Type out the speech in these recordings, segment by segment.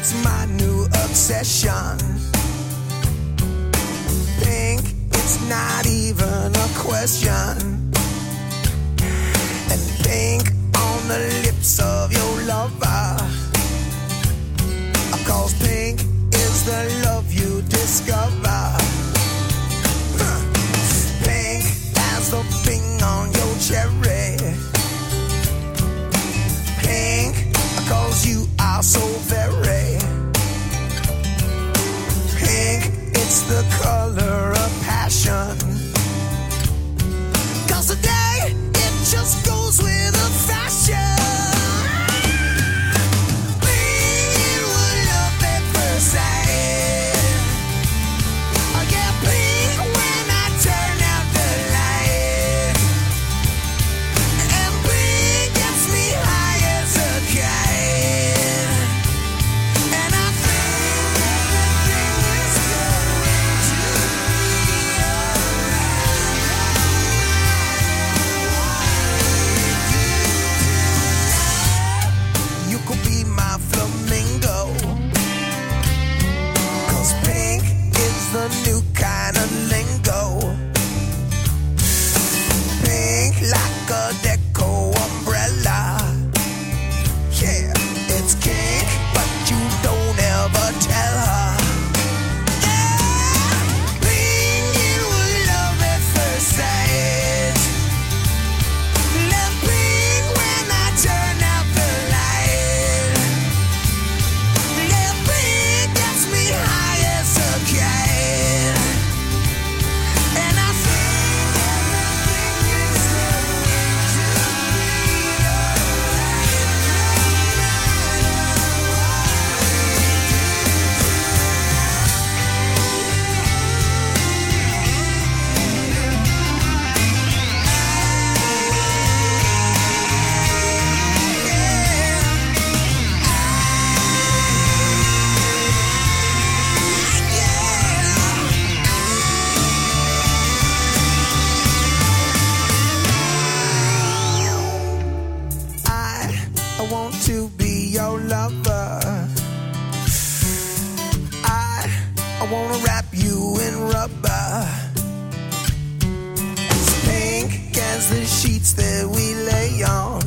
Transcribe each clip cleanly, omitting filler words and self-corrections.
it's my new obsession. Pink, it's not even a question. And pink on the lips of your lover. Cause pink is the love you discover. Pink as the thing on your cherry. Pink, cause you are so very. Pink, it's the color of passion. Cause today, it just goes with the fashion. Pink was love at first sight. I get pink when I turn out the light. And pink gets me high as a kite. And I think everything is going to be alright. You could be my flamingo. Cause pink is the new kind of lingo. Pink like a deco umbrella. Yeah, it's pink, but you don't ever tell her. Yeah, pink, it was love at first sight. Love pink when I turn out the light. Love pink gets me high as a kite. And I think everything is going to be I want to be your lover. I wanna wrap you in rubber. As pink as the sheets that we lay on.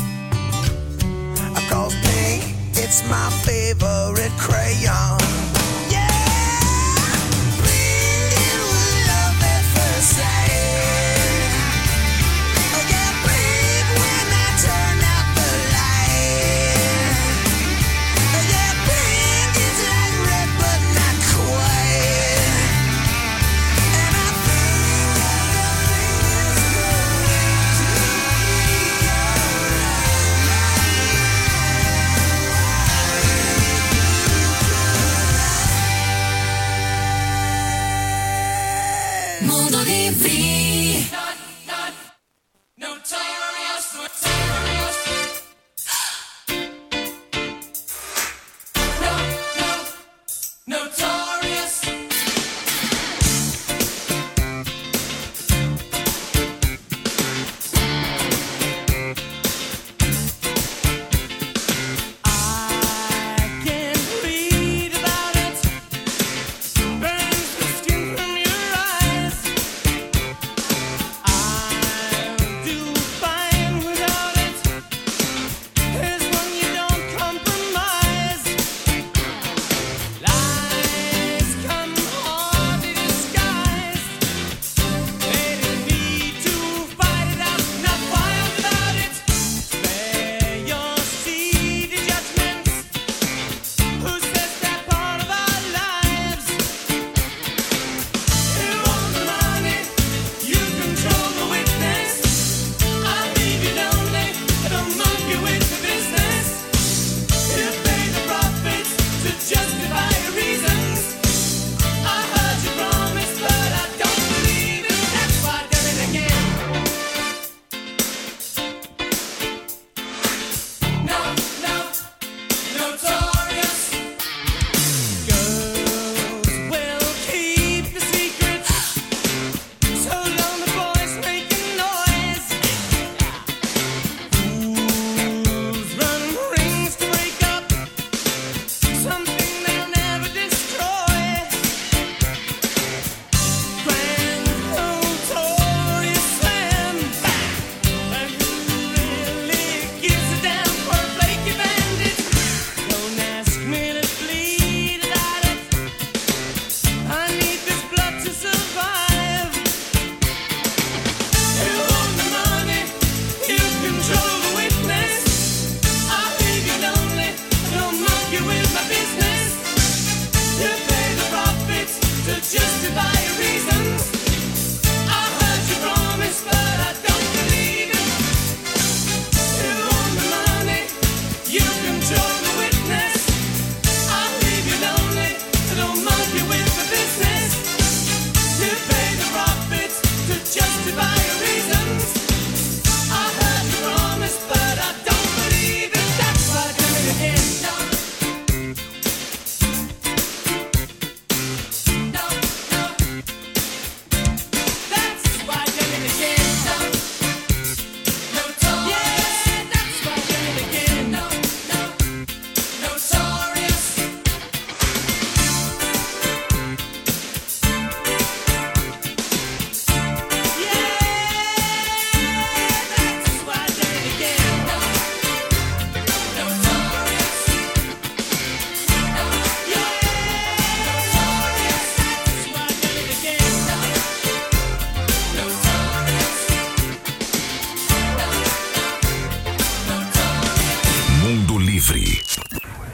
Cause pink, it's my favorite crayon. Yeah, pink, it was love at first sight. Yeah, pink when I turn out the light. Yeah, pink is like red but not quite. And I think everything is going to be alright.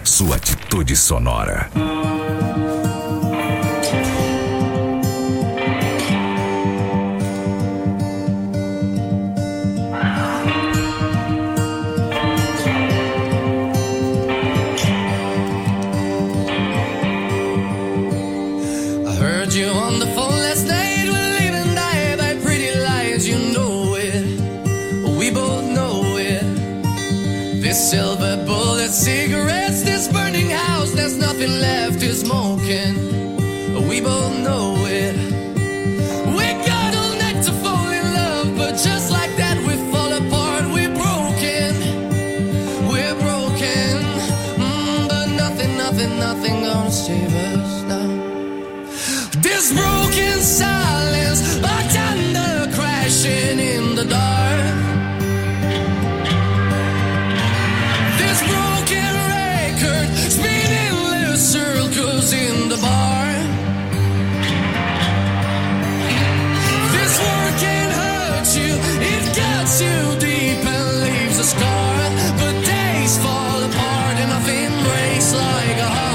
sua atitude sonora. You on the phone last night, we'll live and die by pretty lies, you know it, we both know it. This silver bullet cigarettes, this burning house, there's nothing left to smoking, we both know it. We got all night to fall in love, but just like that we fall apart, we're broken, but nothing gonna save us now. This broken silence, a thunder crashing in the dark. This broken record spinning little circles in the bar. This word can hurt you, it cuts you deep and leaves a scar. But days fall apart and nothing breaks like a heart.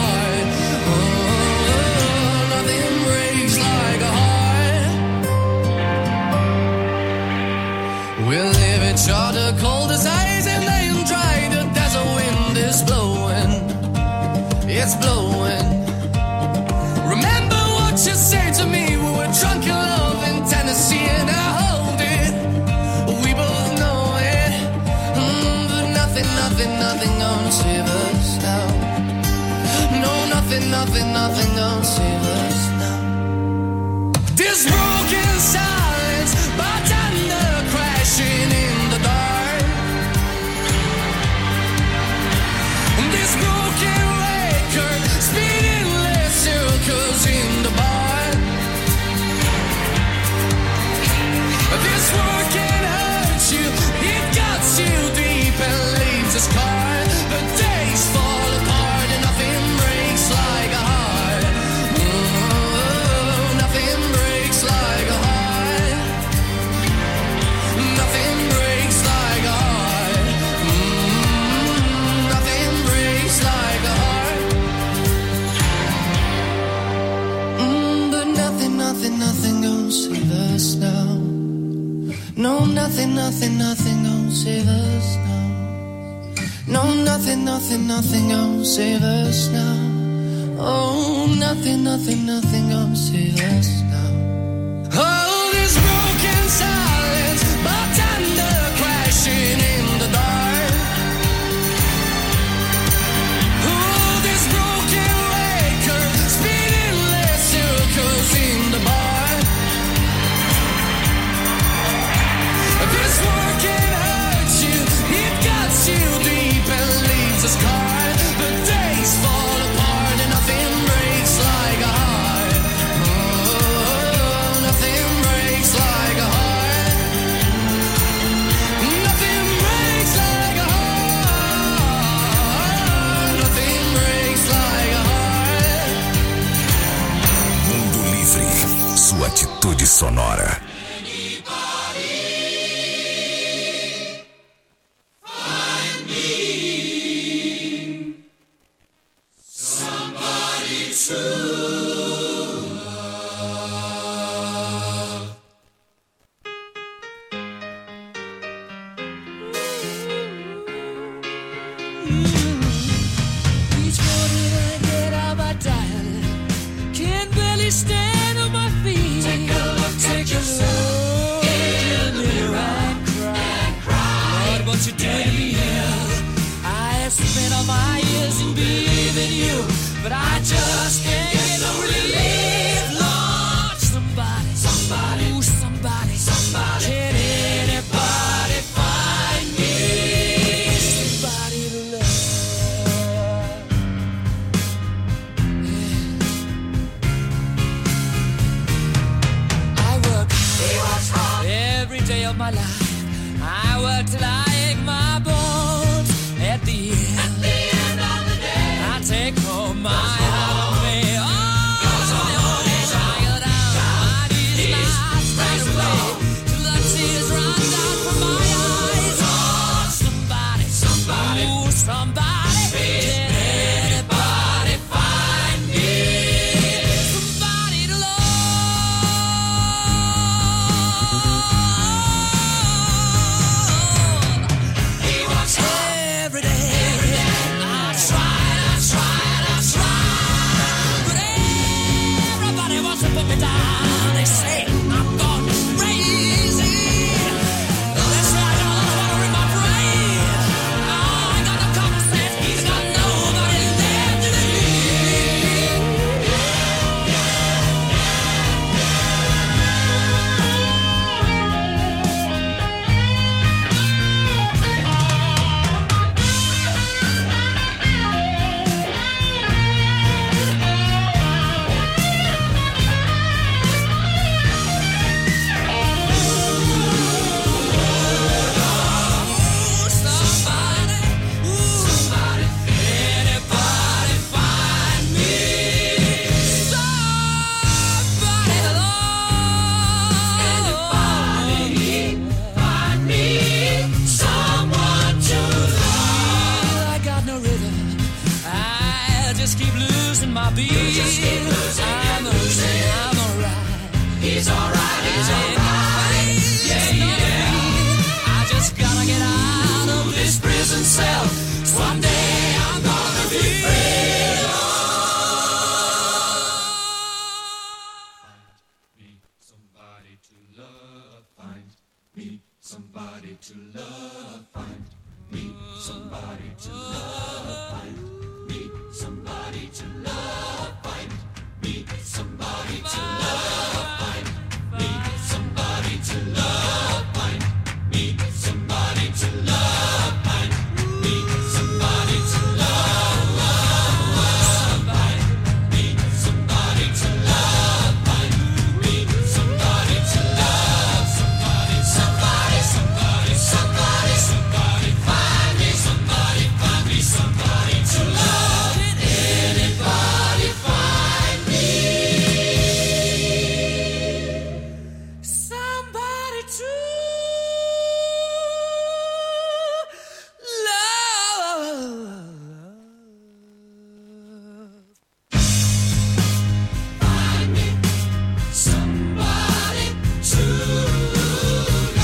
We'll live each other cold as ice and laying dry. The desert wind is blowing, it's blowing. Remember what you said to me, we were drunk in love in Tennessee, and I hold it, we both know it. But nothing gonna save us now. No, nothing gonna save us now. This broken silence, but thunder crashing in the dark. This broken record spinning little circles in the bar. This word can hurt you, it cuts you deep and leaves a scar. But days fall apart and nothing breaks like a heart. Nothing breaks like a heart. Nothing breaks like a heart. Nothing breaks like a heart. But nothing gonna save us now. No, nothing gonna save us now. No, nothing gonna save us now. Oh, nothing gonna save us now. Oh, this broken silence, but thunder crashing in the dark. Oh, this broken record spinning little circles in the bar. This word can hurt you, it cuts you deep and leaves a scar. But days fall apart and nothing breaks like a heart. Oh, nothing breaks like a heart. Nothing breaks like a heart. Nothing breaks like a heart. Mundo Livre, sua atitude sonora. Each morning I get out my dial, can't barely stand on my feet. Take a look in the mirror and cry. Lord, what you doing to me? I have spent all my years in believing you, but I just can't get no relief. Lord, somebody, ooh, somebody, can anybody find me somebody to love? I work hard every day of my life. I work till I ache my bones. At the end of the day, I take home my heart of me. Oh, tired out, my knees last right away till the tears run down from my eyes. Oh, somebody, ooh, somebody, can my beat. You just keep losing, I'm alright. He's alright, he's alright. Yeah, yeah. I just gotta get out of this prison cell. Someday I'm gonna be free. Somebody to love, find me somebody to love, find me somebody to love, find me somebody to love, find me somebody to love, find me somebody to love, find me somebody to love, find me somebody to love, find me somebody to love, somebody, somebody, somebody, somebody, somebody, find me somebody, find me somebody to love. Anybody find me somebody to love. Find me somebody to love.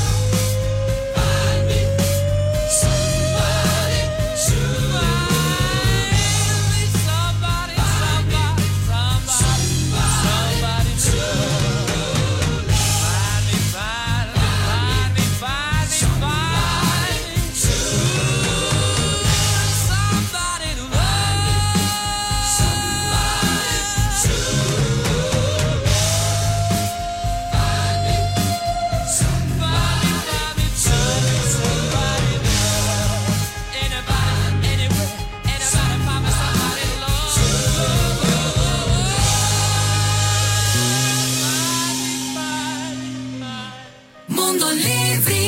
Find me somebody to love. Somebody, somebody, somebody to love. Find me, find me, find me, find me, find me to love. Somebody to love. Somebody to love. Find me somebody, find me to somebody to love. Anybody, anywhere, anybody find me somebody to love. Mundo Livre.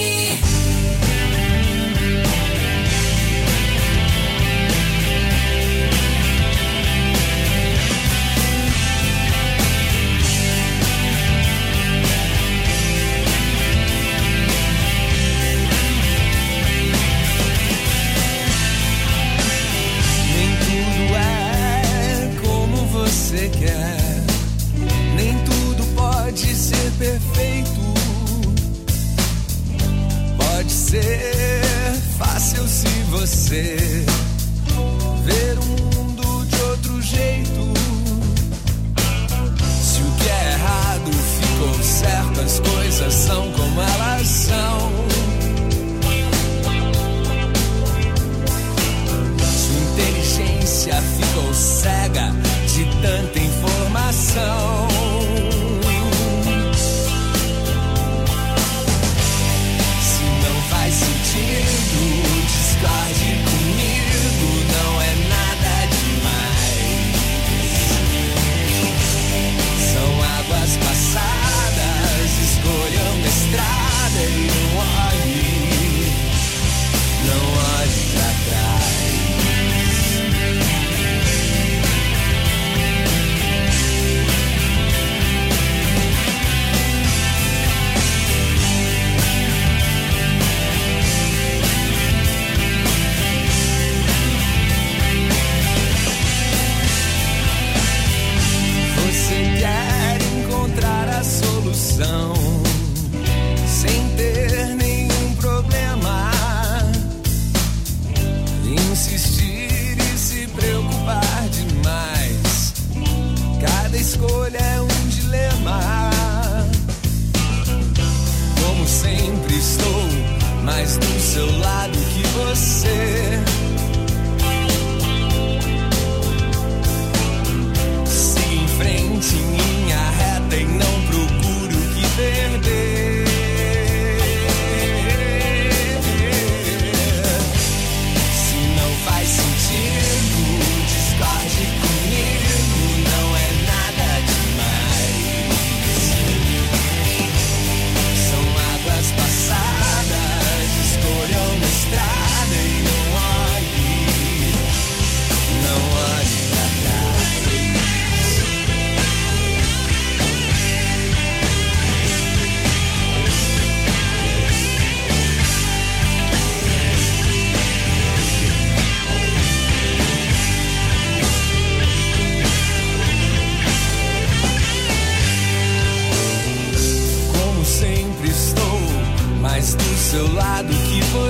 Nem tudo é como você quer, nem tudo pode ser perfeito. Pode ser fácil se você ver o mundo de outro jeito. Se o que é errado ficou certo, as coisas são como elas são. Sua inteligência ficou cega de tanta informação. Se não faz sentido, discorde comigo.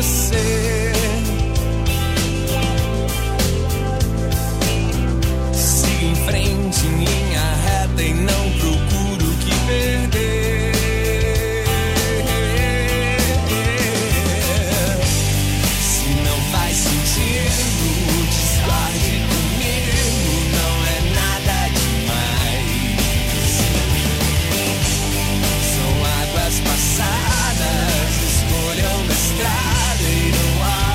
você. Siga em frente em linha reta e não procuro o que perder. Se não faz sentido, discorde comigo, não é nada demais. São águas passadas, escolha uma estrada e não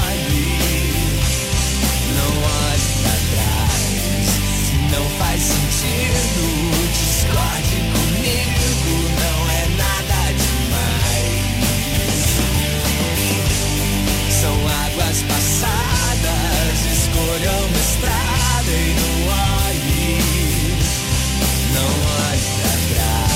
olhe pra trás. Se não faz sentido, discorde comigo, não é nada demais. São águas passadas, escolha uma estrada e não olhe pra trás.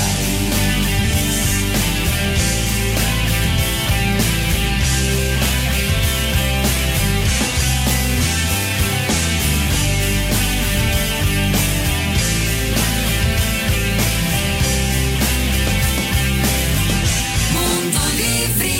Mundo Livre.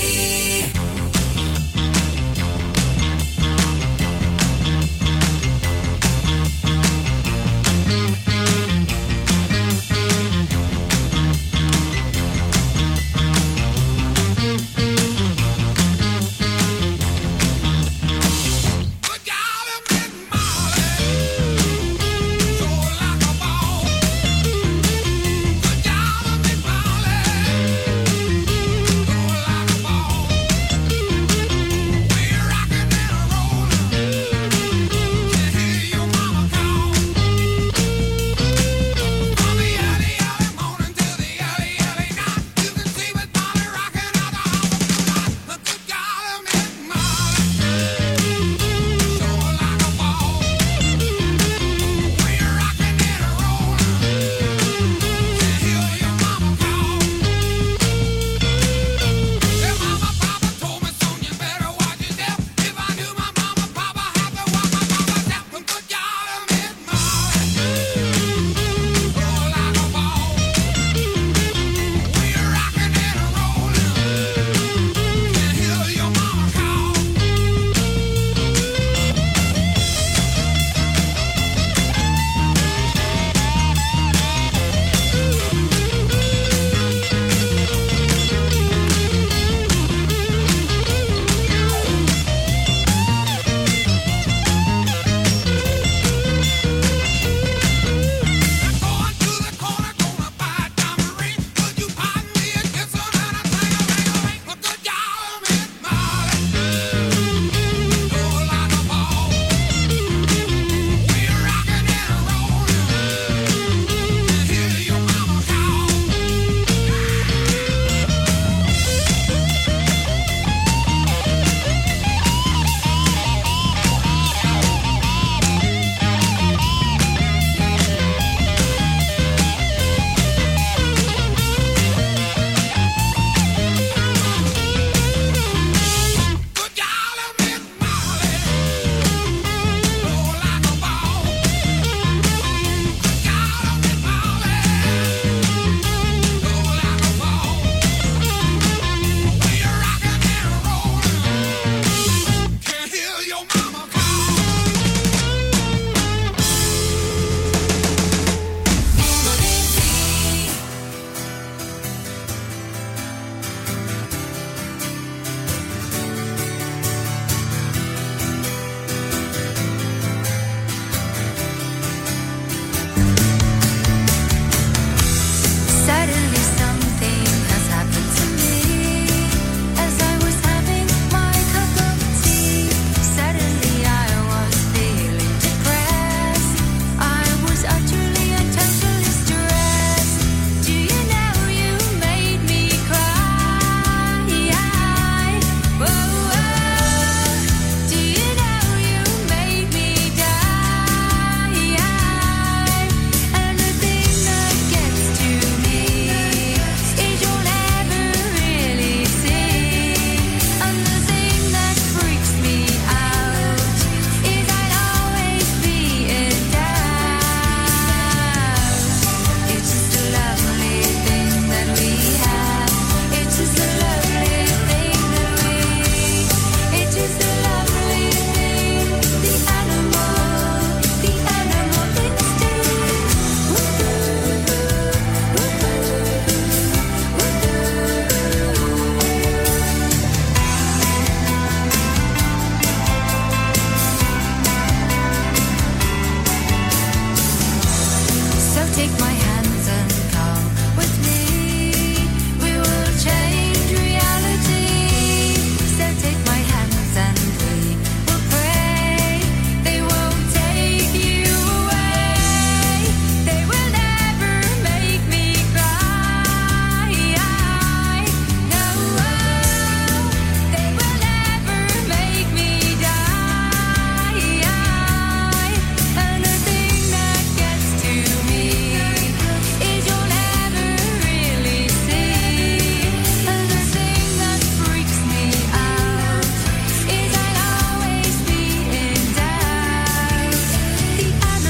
take my hands and come with me. We will change reality. So take my hands and we will pray. They won't take you away. They will never make me cry. No, they will never make me die. And the thing that gets to me is you'll never really see. And the thing that freaks me out is I'll always be in doubt. The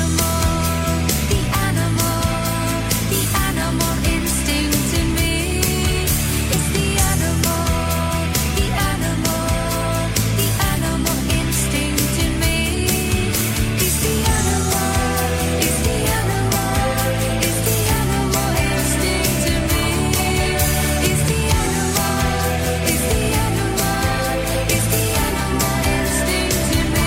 animal instinct in me is the animal instinct in me is the animal instinct in me is the animal instinct in me.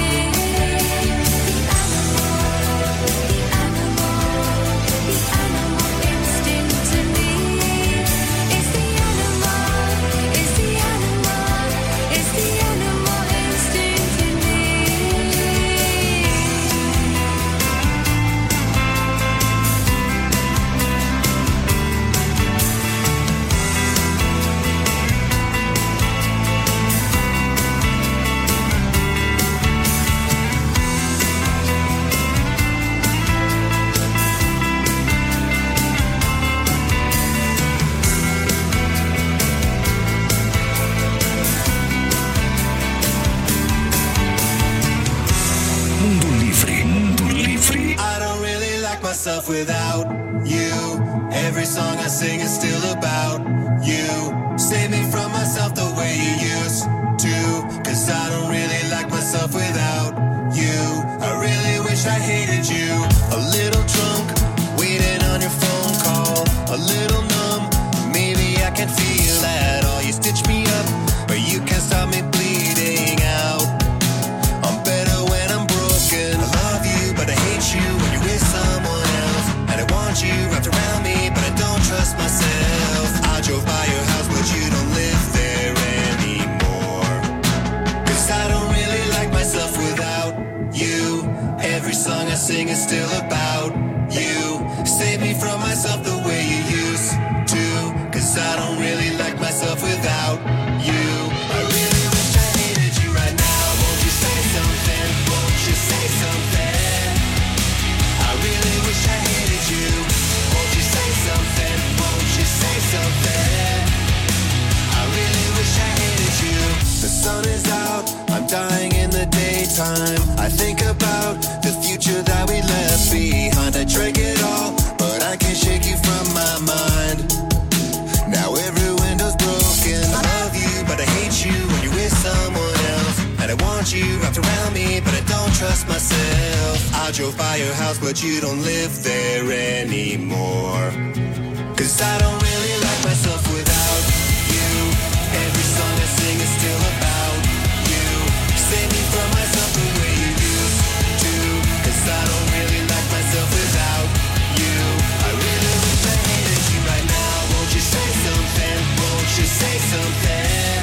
Mundo Livre, Mundo Livre. I don't really like myself without you. Every song I sing is still about you. Save me from myself the way you used to. Cause I don't really like myself without you. I really wish I hated you. A little drunk, waiting on your phone call. A little numb, maybe I can feel that all. You stitch me up, but you can't stop me bleeding out. I'm better when I'm broken. I love you, but I hate you when you're with someone else. And I want you wrapped around me, but I don't trust myself. I drove by your house, but you don't live there anymore. Cause I don't really like myself without you. Every song I sing is still about you. Save me from myself the way you used to. Cause I don't really like myself without you. I really wish I hated you right now. Won't you say something? Won't you say something? I really wish I hated you. Won't you say something? Won't you say something? I really wish I hated you. The sun is out, I'm dying in the daytime. I think about the future that we left behind. I drank it all, but I can't shake you from my mind. Now every window's broken. I love you, but I hate you when you're with someone else. And I want you wrapped around me, but I don't trust myself. I drove by your house, but you don't live there anymore. Cause I don't really like myself without you. Every song I sing is still about you. Save me from myself the way you used to. Cause I don't really like myself without you. I really wish I hated you right now. Won't you say something? Won't you say something?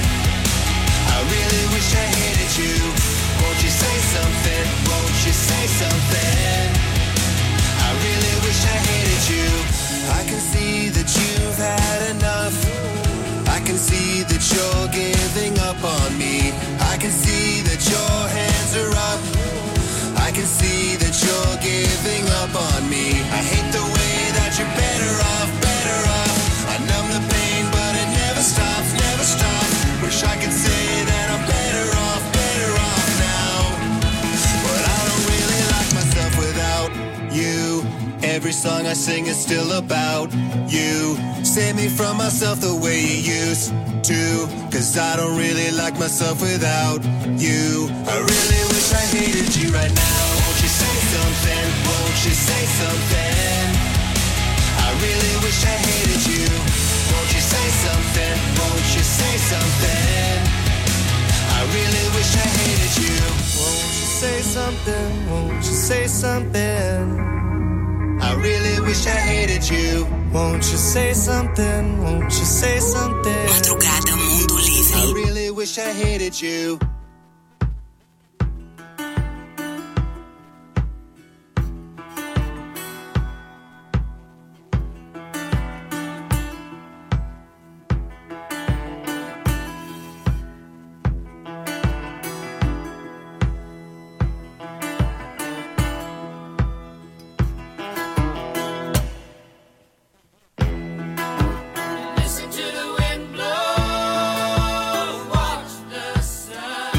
I really wish I hated you. Won't you say something? Won't you say something? I really wish I hated you. I can see that you've had enough. I can see that you're giving up on me. I can see that your hands are up. I can see that you're giving up on me. I hate the way that you're better off, better off. I numb the pain, but it never stops, never stops. Wish I could say that I'm better off now. But I don't really like myself without you. Every song I sing is still about you. Save me from myself the way you used to. Cause I don't really like myself without you. I really wish I hated you right now. Won't you say something? Won't you say something? I really wish I hated you. Won't you say something? Won't you say something? I really wish I hated you. Won't you say something? Won't you say something? I really wish wish I hated you. Won't you say something? Won't you say something? Madrugada Mundo Livre. I really wish I hated you. Listen to the wind blow, watch the sun.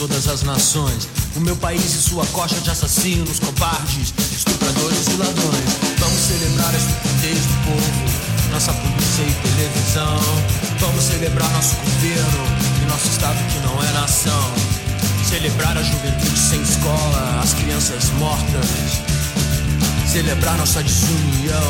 todas as nações. O meu país e sua coxa de assassinos, cobardes, estupradores e ladrões. Vamos celebrar a estupidez do povo, nossa polícia e televisão. Vamos celebrar nosso governo e nosso estado que não é nação. Celebrar a juventude sem escola, as crianças mortas. Celebrar nossa desunião.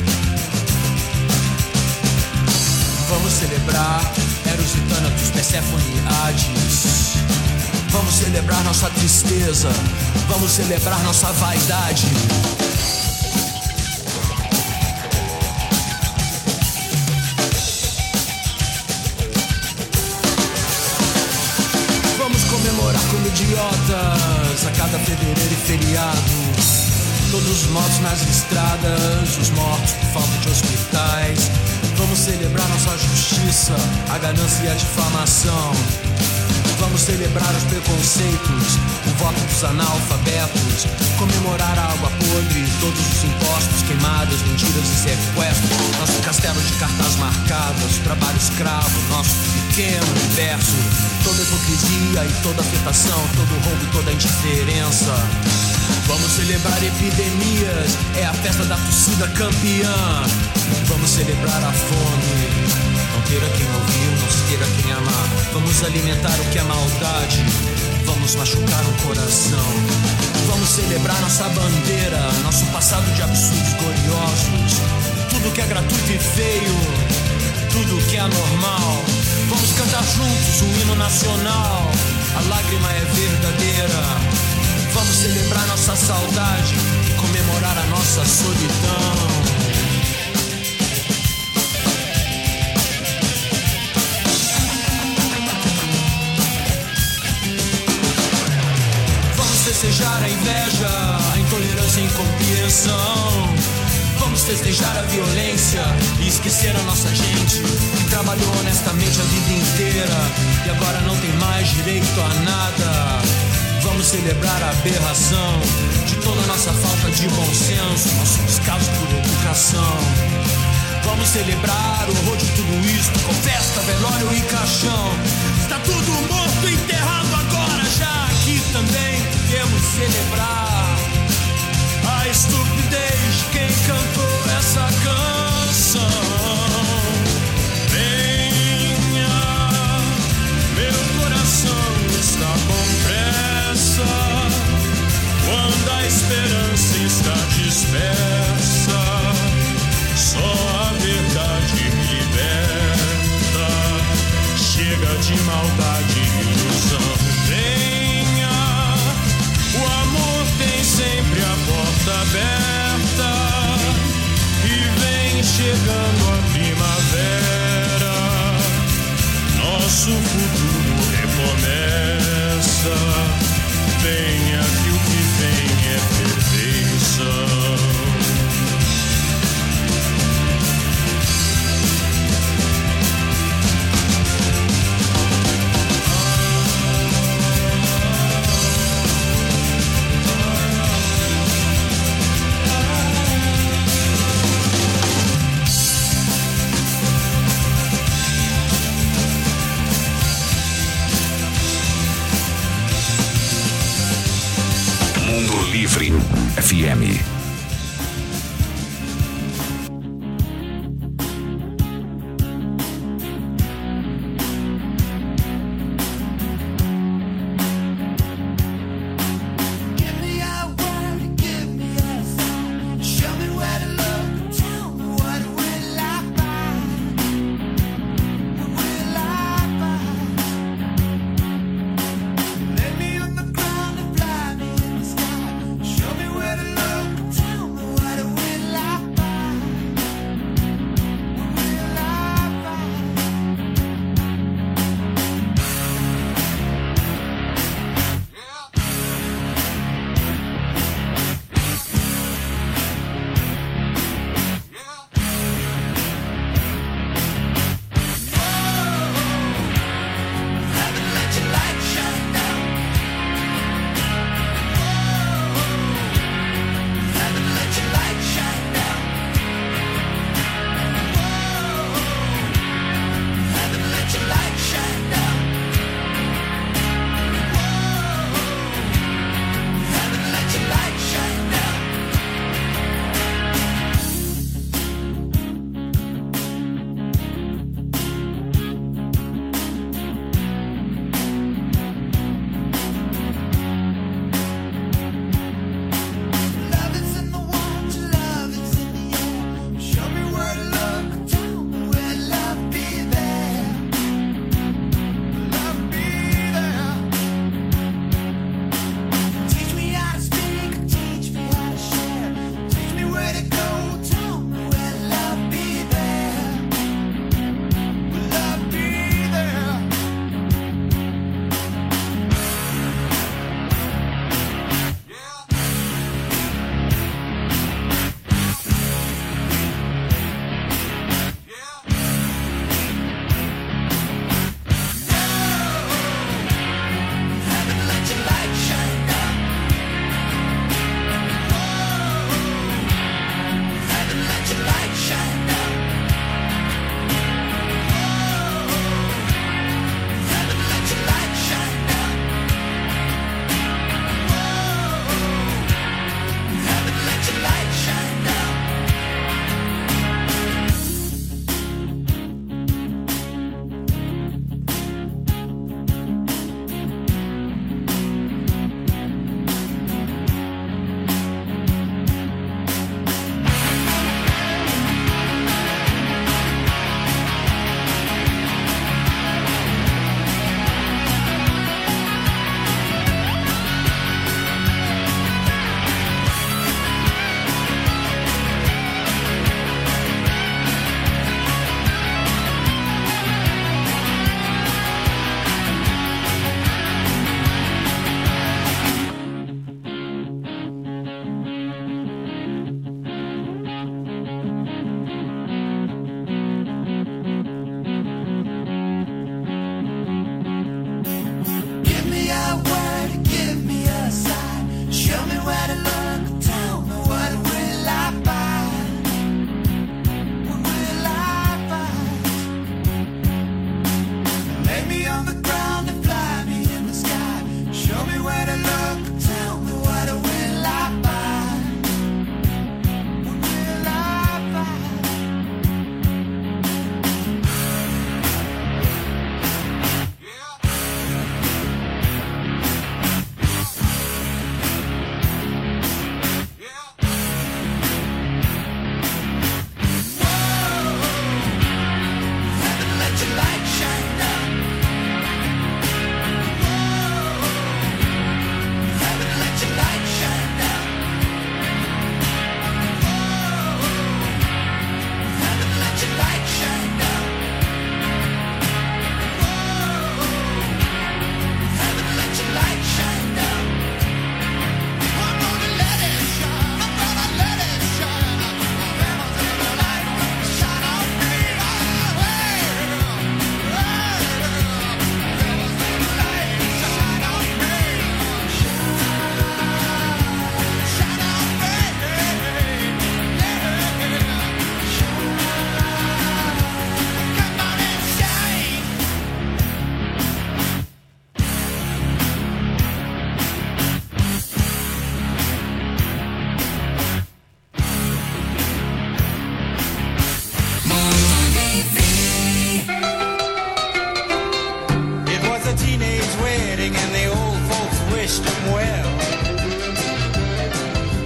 Vamos celebrar Eros e Thanatos, Perséfone e Hades. Vamos celebrar nossa tristeza. Vamos celebrar nossa vaidade. Vamos comemorar como idiotas a cada fevereiro e feriado. Todos os mortos nas estradas, os mortos por falta de hospitais. Vamos celebrar nossa justiça, a ganância e a difamação. Vamos celebrar os preconceitos, o voto dos analfabetos. Comemorar a água podre, todos os impostos, queimadas, mentiras e sequestros. Nosso castelo de cartas marcadas, o trabalho escravo, nosso pequeno universo. Toda hipocrisia e toda afetação, todo roubo e toda indiferença. Vamos celebrar epidemias, é a festa da torcida campeã. Vamos celebrar a fome, não ter a quem ouvir, não se ter a quem amar. Vamos alimentar o que é maldade, vamos machucar o coração. Vamos celebrar nossa bandeira, nosso passado de absurdos gloriosos. Tudo que é gratuito e feio, tudo que é anormal. Vamos cantar juntos o hino nacional, a lágrima é verdadeira. Vamos celebrar nossa saudade e comemorar a nossa solidão. Vamos festejar a inveja, a intolerância e a incompreensão. Vamos festejar a violência e esquecer a nossa gente que trabalhou honestamente a vida inteira e agora não tem mais direito a nada. Vamos celebrar a aberração de toda a nossa falta de bom senso, nosso descaso por educação. Vamos celebrar o horror de tudo isso, com festa, velório e caixão. Está tudo morto e enterrado agora, já aqui também podemos celebrar a estupidez de quem cantou essa canção. Venha, meu coração está com pressa, quando a esperança está dispersa, só a verdade me liberta. Chega de maldade e ilusão. Venha, o amor tem sempre a porta aberta e vem chegando a primavera. Nosso futuro recomeça. Venha que o que vem é perfeição. Livre FM. Let me on the ground and fly me in the sky. Show me where to look.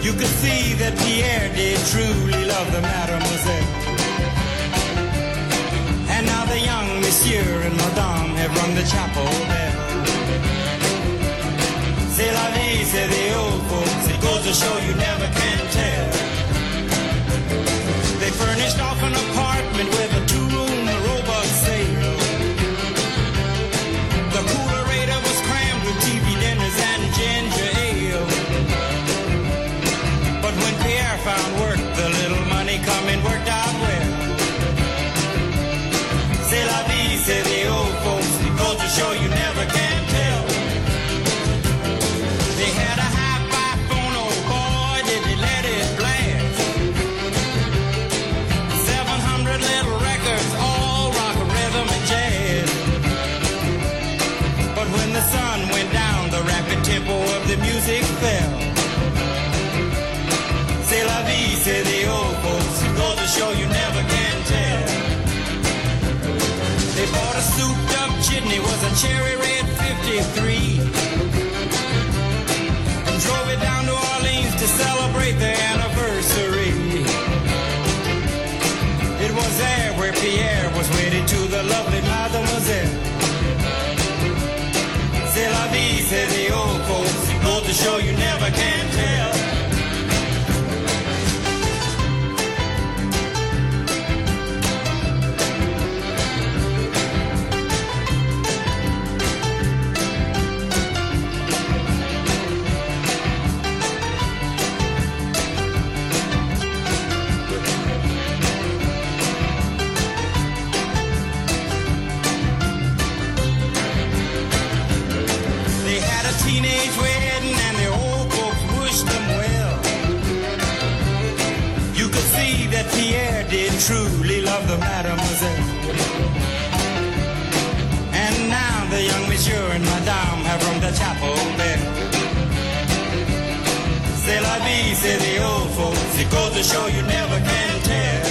You could see that Pierre did truly love the mademoiselle. And now the young monsieur and madame have rung the chapel bell. C'est la vie, say the old folks. It goes to show you never can tell. They furnished off an apartment with a two-room robot sale. The coolerator was crammed with TV dinners and ginger ale. But when Pierre found work, the little money coming worked out well. C'est la vie, say the old folks. It goes to show you never can tell. They had a hi-fi phone, oh boy, did they let it blast. 700 little records, all rock, rhythm, and jazz. But when the sun went down, the rapid tempo of the music fell. C'est la vie, say the old folks. It goes to show you never can tell. They bought a souped-up jitney, was a cherry red 53. And drove it down to Orleans to celebrate their anniversary. It was there where Pierre was wedded to the lovely mademoiselle. C'est la vie, say the old folks. It goes to show you never can tell. Teenage wedding and the old folks wished them well. You could see that Pierre did truly love the mademoiselle. And now the young monsieur and madame have rung the chapel bell. C'est la vie, say the old folks. It goes to show you never can tell.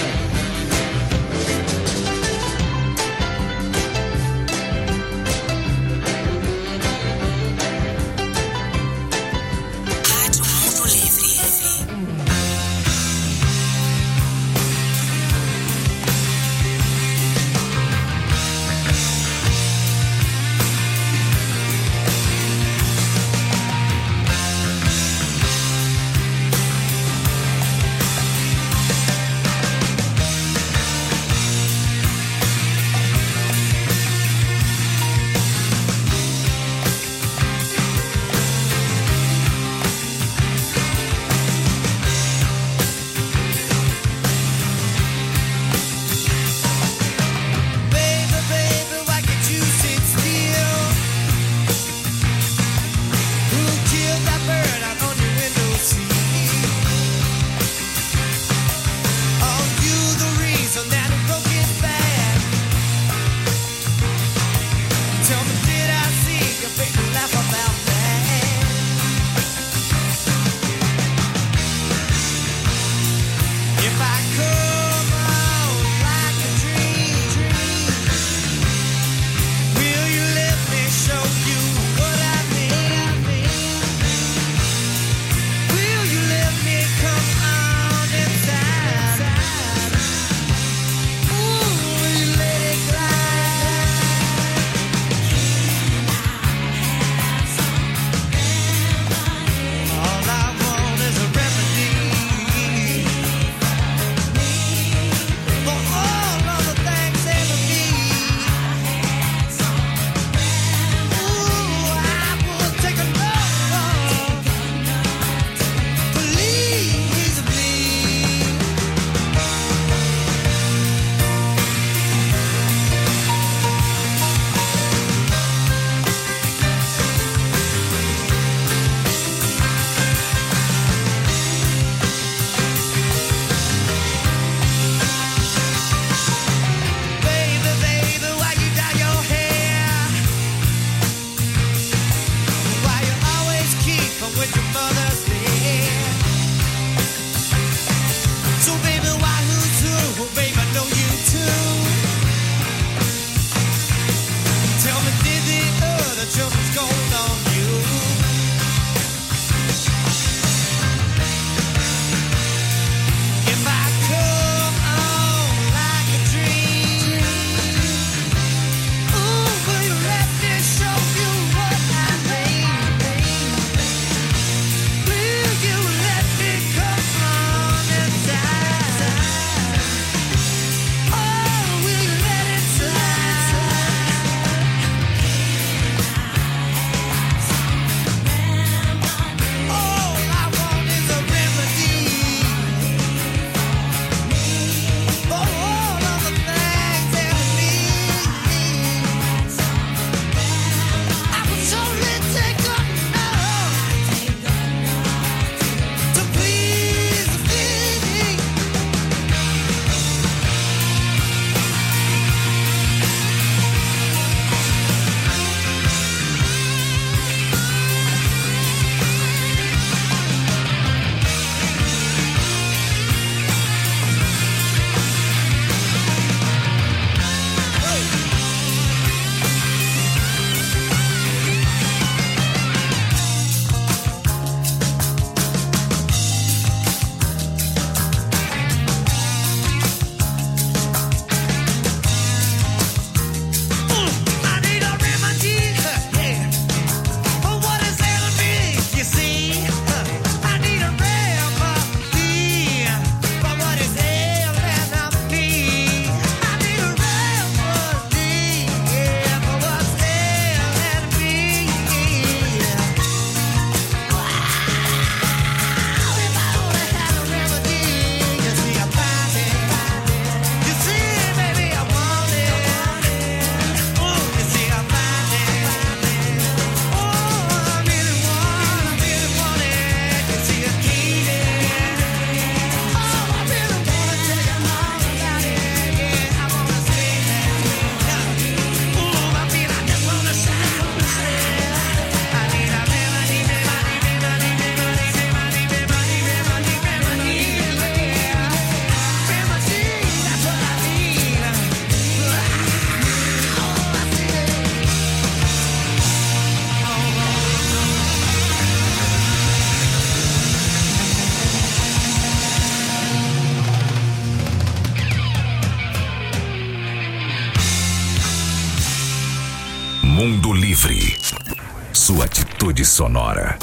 Livre. Sua atitude sonora.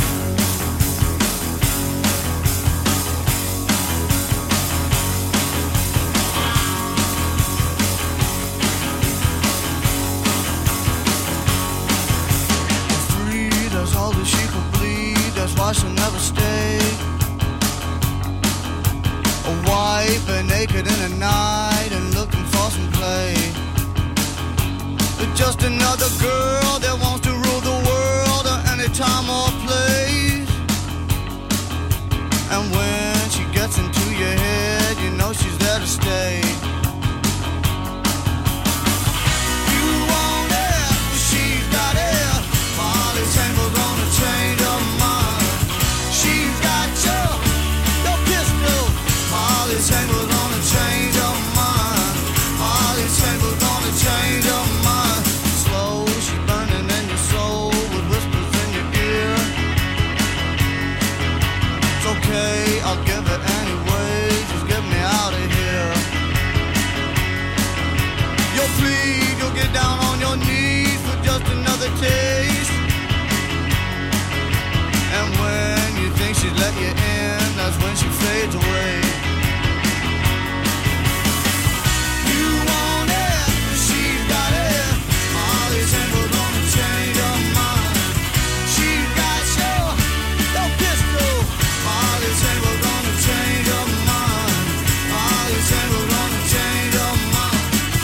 Free, that's all that she could bleed. That's why she'll never stay. A wife, but naked in the night and looking for some play. But just another girl that wants to rule the world at any time or place. And when she gets into your head, you know she's there to stay. You want it, but she's got it. Molly Tangle's gonna change her mind. She's got your pistol. Molly Tangle's gonna change her mind. Molly Tangle's gonna change her mind. Slow, she's burning in your soul with whispers in your ear. It's okay, I'll give it anyway. Just get me out of here. You'll plead, you'll get down on your knees for just another taste. And when you think she's let you in, that's when she fades away. You want it, but she's got it. Molly Tangle's gonna change her mind. She's got your pistol. Molly Tangle's gonna change her mind. Molly Tangle's gonna change her mind.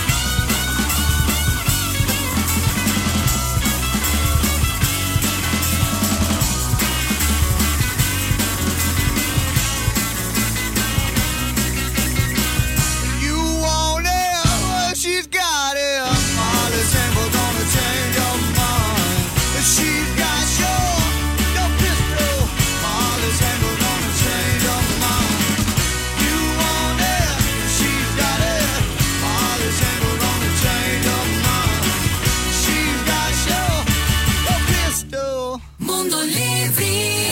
You want it, well, she's got it. Molly Tangle's gonna change her mind. She's got your pistol. Molly Tangle's gonna change her mind. You want it, she's got it. Molly Tangle's gonna change her mind. She's got your pistol. Mundo Livre.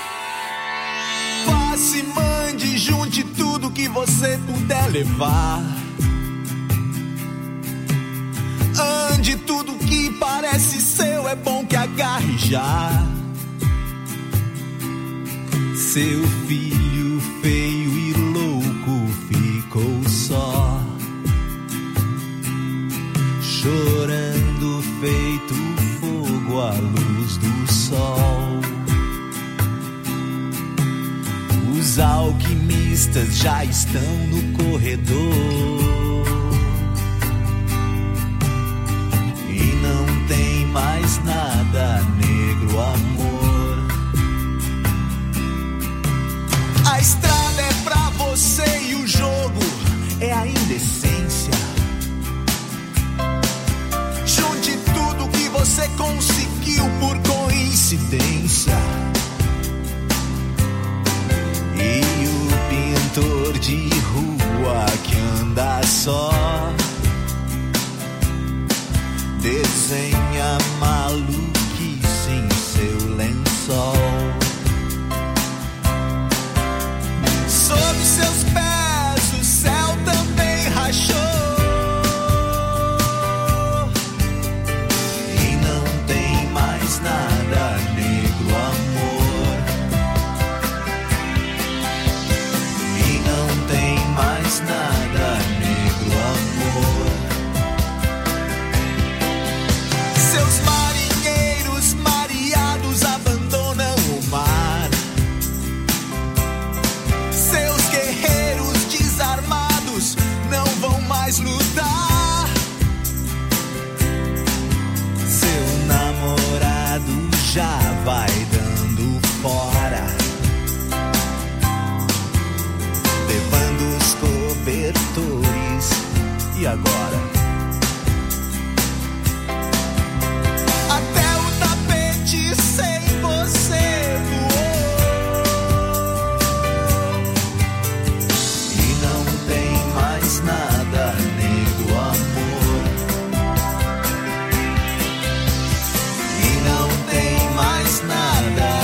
Passe, mande, junte tudo que você puder levar. Ande, tudo que parece seu, é bom que agarre já. Seu filho feio e louco ficou só, chorando feito fogo à luz do sol. Os alquimistas já estão no corredor e não tem mais nada, negro amor. A estrada é pra você e o jogo é a indecência. Junte tudo que você conseguiu por coincidência. E o pintor de rua que anda só desenha maluquice em seu lençol. Sob seus pés o céu também rachou e não tem mais nada, negro amor. E não tem mais nada, negro amor. Seus marinheiros mareados abandonam o mar. Seus guerreiros desarmados não vão mais lutar. Seu namorado já vai dando fora, levando os cobertores. E agora? Até o tapete sem você voou e não tem mais nada, negro amor. E não tem mais nada.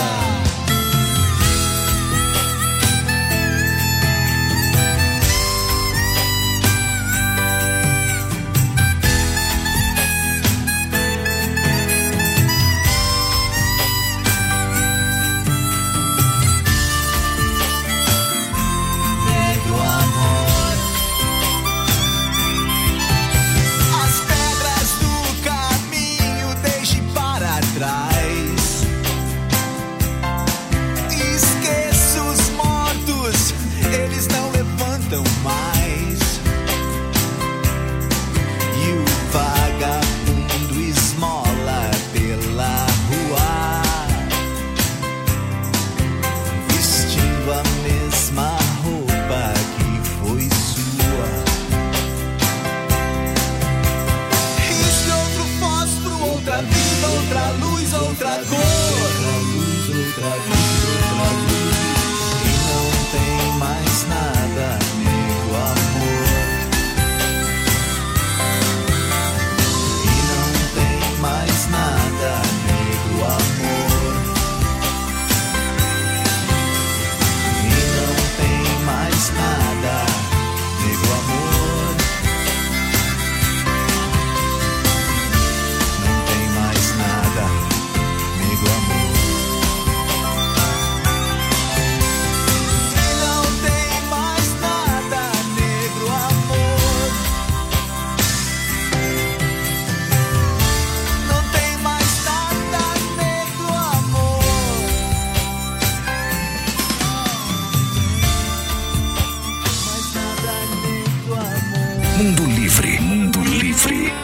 Mundo Livre. Mundo Livre.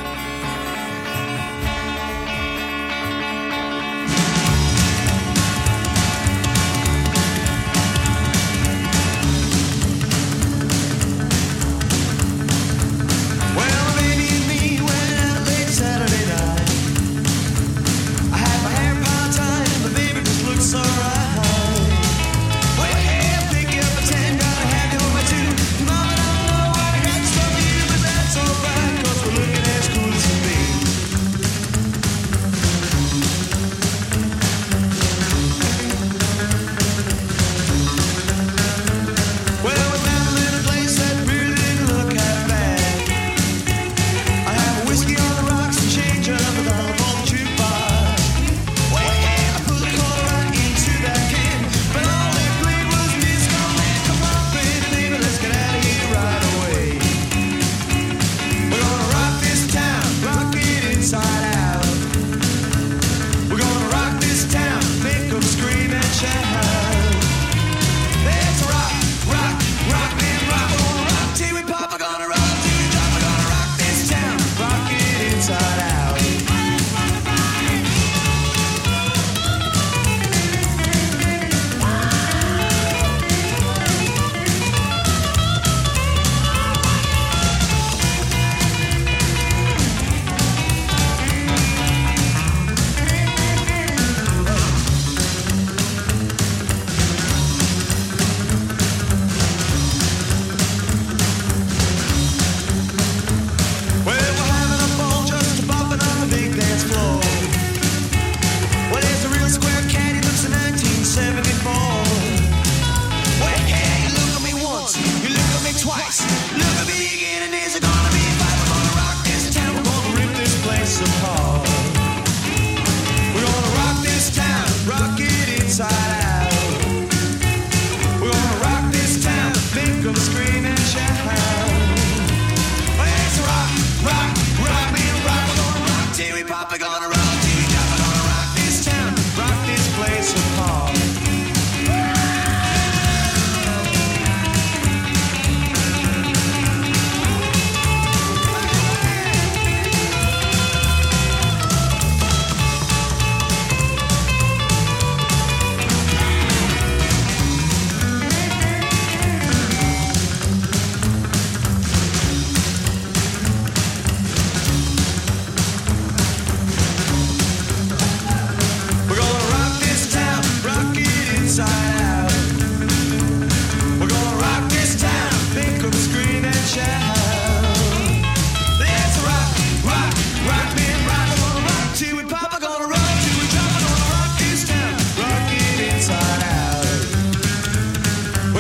Inside out. We're gonna rock this town, make them scream.